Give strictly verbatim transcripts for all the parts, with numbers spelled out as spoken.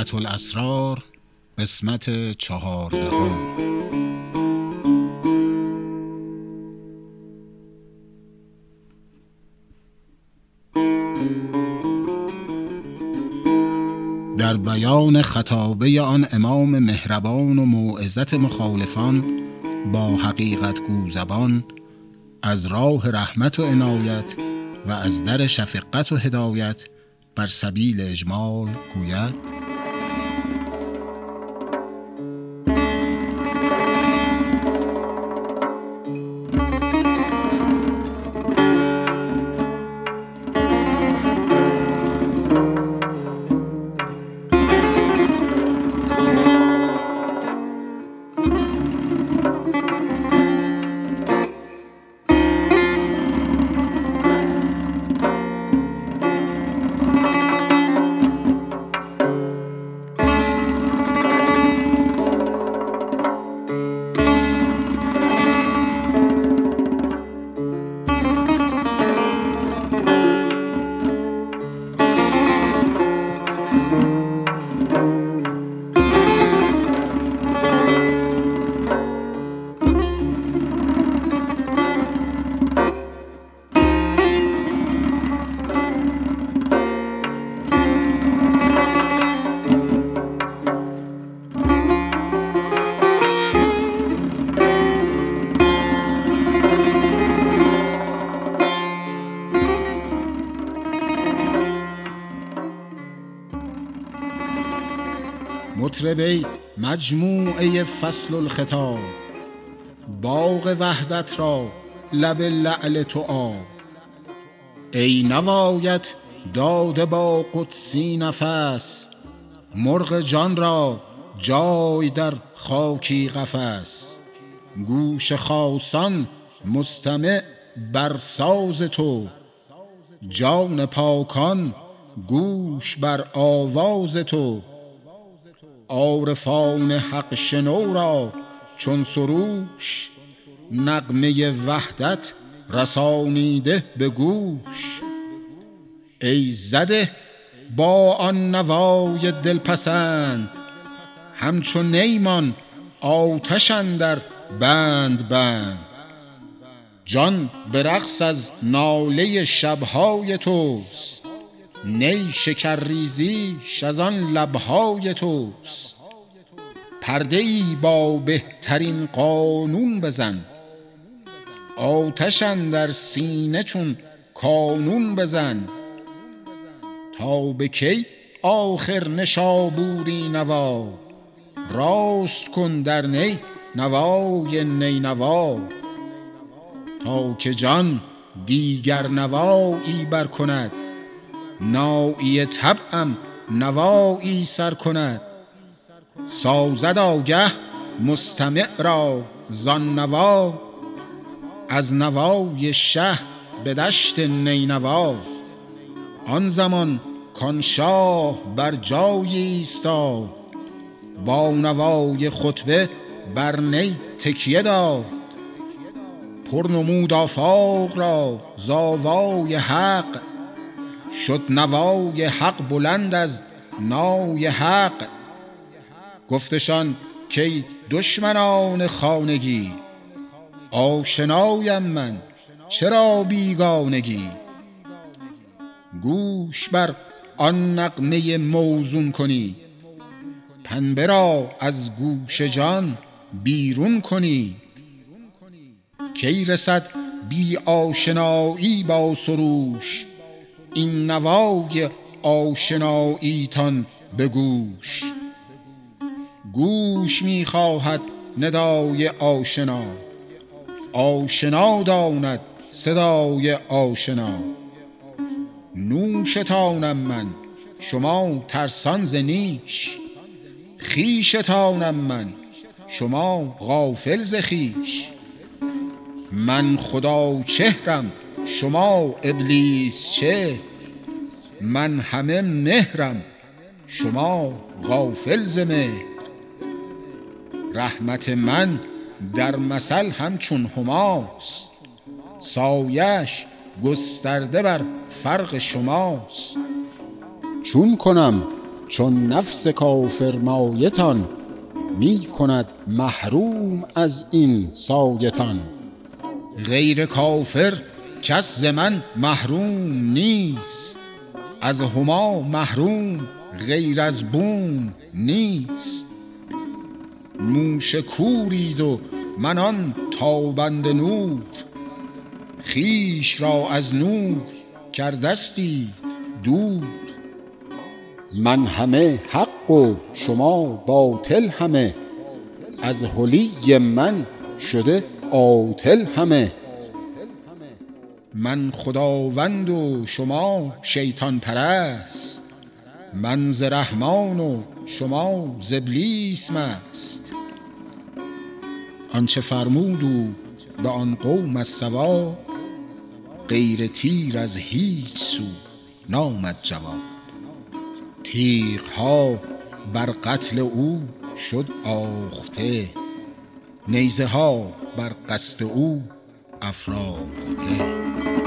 حقیقت الاسرار قسمت چهاردهم. در بیان خطابه آن امام مهربان و موعظت مخالفان با حقیقت گو زبان، از راه رحمت و عنایت و از در شفقت و هدایت بر سبیل اجمال گوید: مطربی مجموعه فصل الخطاب، باغ وحدت را لب لعل تو آب. ای نوایت داده با قدسی نفس، مرغ جان را جای در خاکی قفس. گوش خاصان مستمع بر ساز تو، جان پاکان گوش بر آواز تو. عارفان حق شنو را چون سروش، نغمه وحدت رسانیده به گوش. ای زده با آن نوای دلپسند، همچون نیمان آتش اندر بند بند. جان به رقص از ناله شبهای توست، نی شکرریزیش از آن لبهای توست. پرده ای با بهترین قانون بزن، آتش اندر سینه چون کانون بزن. تا به کی آخر نشابوری نوا، راست کن در نی نوای نینوا. تا که جان دیگر نوایی بر کند، نایی طبعم نوایی سر کند. سازد آگه مستمع را زان نوا، از نوای شه به دشت نینوا. آن زمان کان شاه بر جای ایستاد، با نوای خطبه بر نی تکیه داد. پر نمود آفاق را ز آوای حق، شد نوای حق بلند از نای حق. گفتشان کی دشمنان خانگی، آشنایم من چرا بیگانگی. گوش بر آن نغمه موزون کنی، پنبه را از گوش جان بیرون کنی. کی رسد بی آشنایی با سروش، این نوای آشناییتان به گوش. گوش می خواهد ندای آشنا، آشنا داند صدای آشنا. نوشتانم من شما ترسان ز نیش، خویشتانم من شما غافل ز خویش. من خدا چهرم شما ابلیس چه، من همه مهرم شما غافل ز مهر. رحمت من در مثل همچون هماست، سایش گسترده بر فرق شماست. چون کنم چون نفس کافر مایتان می کند محروم از این سایتان. غیر کافر کس ز من محروم نیست، از هما محروم غیر از بوم نیست. موش کورید و من آن تابنده نور، خویش را از نور کردستید دور. من همه حق و شما باطل همه، از حلی من شده عاطل همه. من خداوند و شما شیطان پرست، من ز رحمان و شما ز ابلیس مست. آنچه فرمود او به آن قوم از سوا، غیر تیر از هیچ سو نامد جواب. تیغ ها بر قتل او شد آخته، نیزه ها بر قصد او افراخته.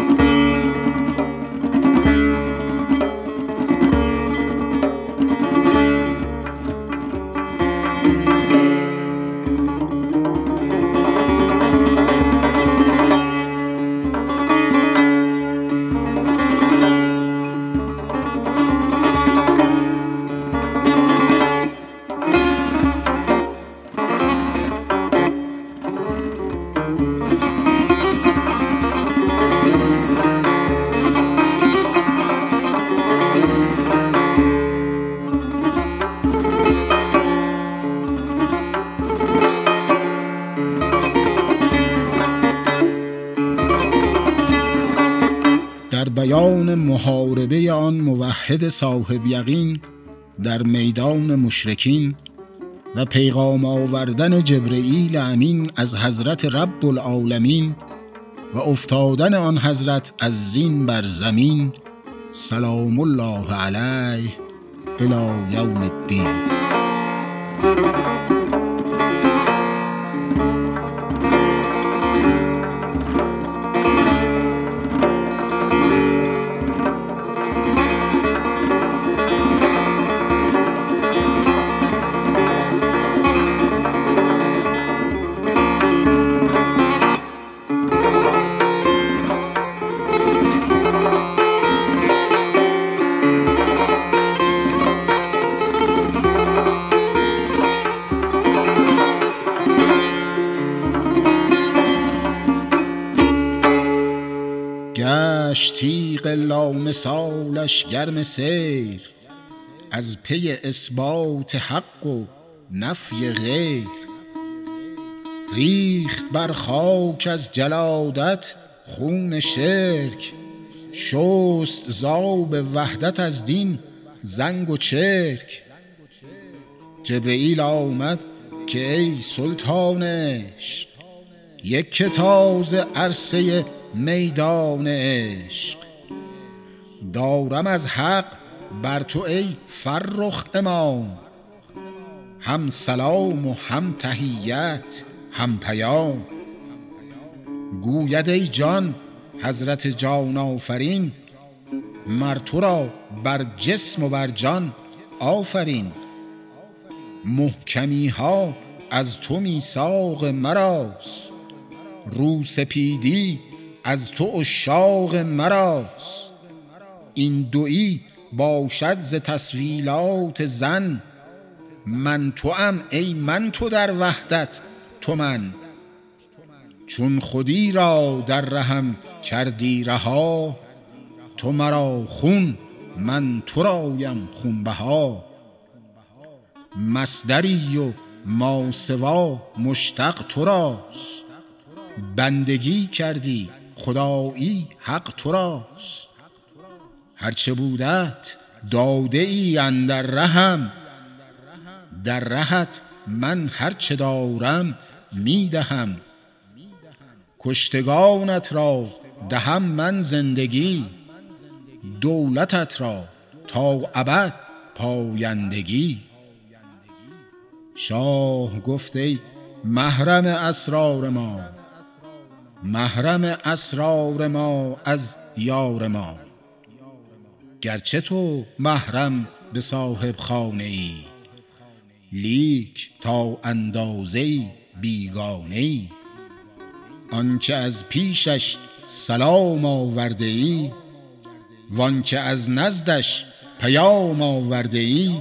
در بیان محاربه آن موحد صاحب یقین در میدان مشرکین و پیغام آوردن جبرئیل امین از حضرت رب العالمین و افتادن آن حضرت از زین بر زمین، سلام الله علیه الی یوم الدین. گشت تیغ لامثالش گرم سیر، از پی اثبات حق و نفی غیر. ریخت بر خاک از جلادت خون شرک، شست زاب وحدت از دین زنگ و چرک. جبرئیل آمد که ای سلطان عشق، یک کتاز عرصه میدان عشق. دارم از حق بر تو ای فرخ امام، هم سلام و هم تحیت هم پیام. گوید ای جان حضرت جان آفرین، مر تو را بر جسم و بر جان آفرین. محکمی ها از تو میثاق مراست، روسپیدی از تو عشاق مراست. این دویی باشد ز تسویلات زن، من توام ای من تو در وحدت تو من. چون خودی را در رهم کردی رها، تو مرا خون من تو رایم خونبها. مصدری و ماسوا مشتق تو راست، بندگی کردی خدایی حق تو راست. هرچه بودت داده ای اندر رهم، در رهت من هرچه دارم میدهم. کشتگانت را دهم من زندگی، دولتت را تا ابد پایندگی. شاه گفت ای محرم اسرار ما، محرم اسرار ما از یار ما. گرچه تو محرم به صاحب خانه ای، لیک تا اندازه بیگانه ای. آنکه از پیشش سلام آورده ای، وانکه از نزدش پیام آورده ای.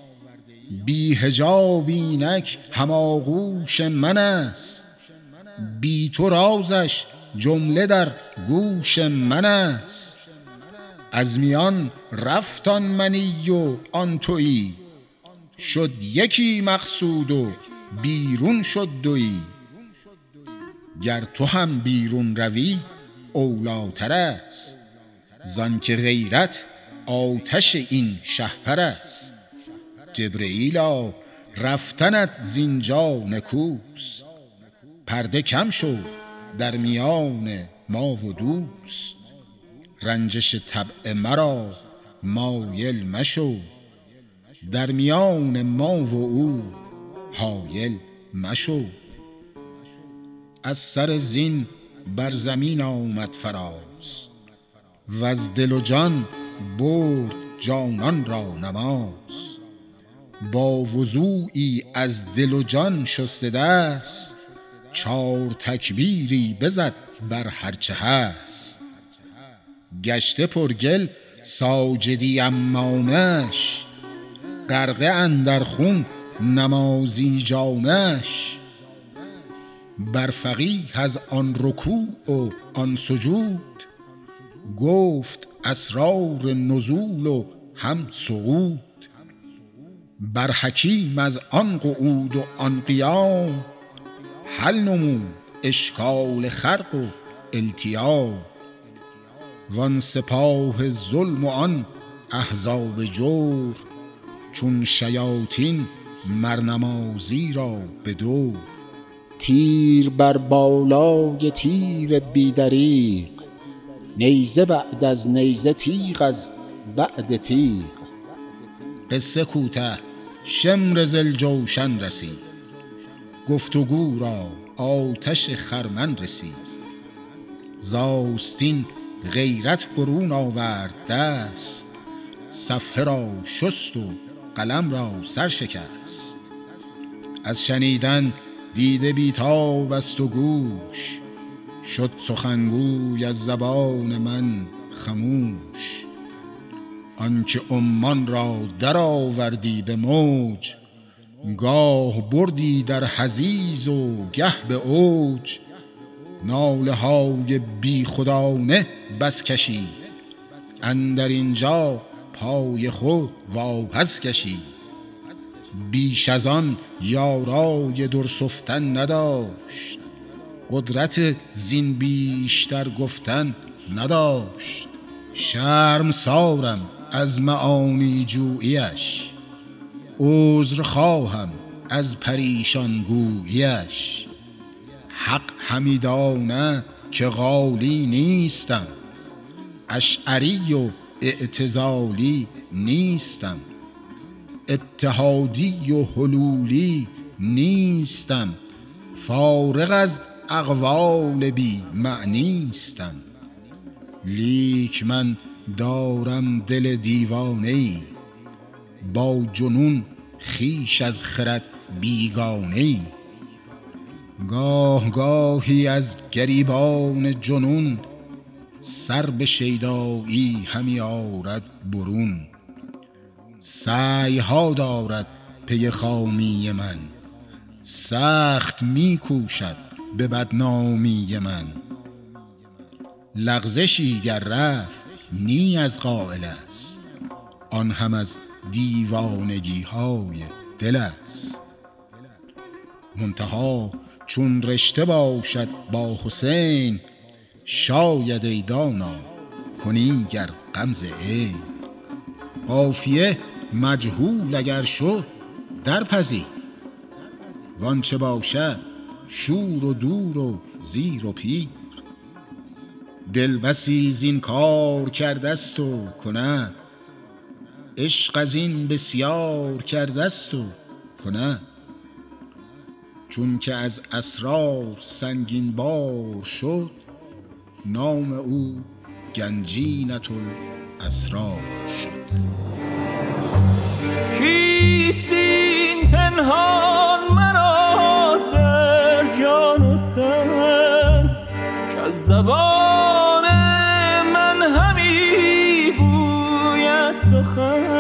بی حجاب اینک هماغوش من است، بی تو رازش جمله در گوش من است. از میان رفت آن منی و آن تویی، شد یکی مقصود و بیرون شد دویی. گر تو هم بیرون روی اولیتر است، زانکه غیرت آتش این شهپر است. جبرییلا رفتنت زینجا نکوست، پرده کم شو در میان ما و دوست. رنجش طبع مرا مایل مشو، در میان ما و او حایل مشو. از سر زین بر زمین آمد فراز، وز دل و جان برد جانان را نماز. با وضوعی از دل و جان شسته دست، چار تکبیری بزد بر هرچه هست. گشته پرگل ساجدی امامش، غرقه اندر خون نمازی جامش. بر فقیه از آن رکوع و آن سجود، گفت اسرار نزول و هم صعود. بر حکیم از آن قعود و آن قیام، حل نمود اشکال خرق و التیام. وان سپاه ظلم و آن احزاب جور، چون شیاطین مر نمازی را به دور. تیر بر بالای تیر بیدریغ، نیزه بعد از نیزه تیغ از بعد تیغ. قصه کوته شمر ذوالجوشن رسید، گفتگو را آتش خرمن رسید. ز آستین غیرت برون آورد دست، صفحه را شست و قلم را سر شکست. از شنیدن دیده بیتاب است و گوش، شد سخنگوی از زبان من خموش. آنکه عمان را در آوردی به موج، گاه بردی در حضیض و گه به اوج. ناله های بی خودانه بس کشی، اندر اینجا پای خود واپس کشی. بیش از آن یارای درسفتن نداشت، قدرت زین بیشتر گفتن نداشت. شرم سارم از معانی جوییش، عذر خواهم از پریشان گوییش. حق همی داند که قالی نیستم، اشعری و اعتزالی نیستم. اتحادی و حلولی نیستم، فارغ از اقوال بی معنیستم. لیک من دارم دل دیوانه‌ای، با جنون خویش از خرد بیگانه‌ای. گاه گاهی از گریبان جنون، سر به شیدایی همی آرد برون. سعی ها دارد پی خامی من، سخت می کوشد به بدنامی من. لغزشی گر رفت نی از قائل است، آن هم از دیوانگی های دل است. منتها چون رشته باشد با حسین، شاید ای دانا کنی گر غمز عین. قافیه مجهول اگر شد در پذیر، وانچه باشد شور و دور و زیر و پیر. دل بسی زین کار کردست و کند، عشق از این بسیار کردست و کند. چون که از اسرار سنگین بار شد، نام او گنجینة الاسرار شد. چیست این پنهان مرا در جان و تن که از زبان من همی گوید سخن؟